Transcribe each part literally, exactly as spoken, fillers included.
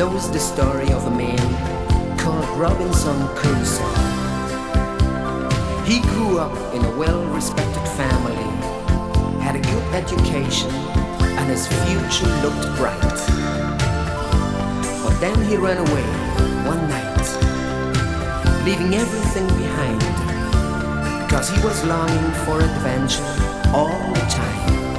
knows the story of a man called Robinson Crusoe. He grew up in a well-respected family, had a good education, and his future looked bright. But then he ran away one night, leaving everything behind, because he was longing for adventure all the time.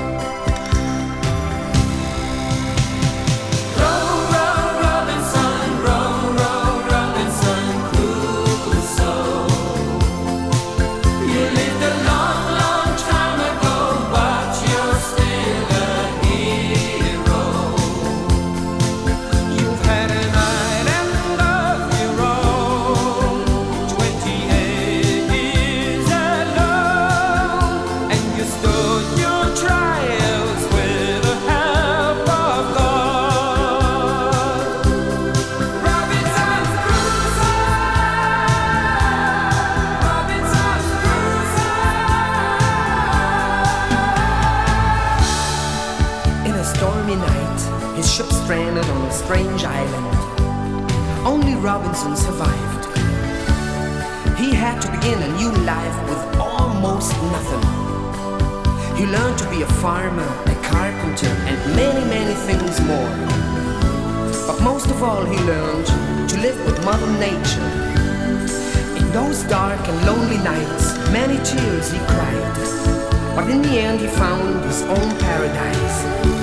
His ship stranded on a strange island. Only Robinson survived. He had to begin a new life with almost nothing. He learned to be a farmer, a carpenter, and many, many things more. But most of all, he learned to live with Mother Nature. In those dark and lonely nights, many tears he cried. But in the end, he found his own paradise.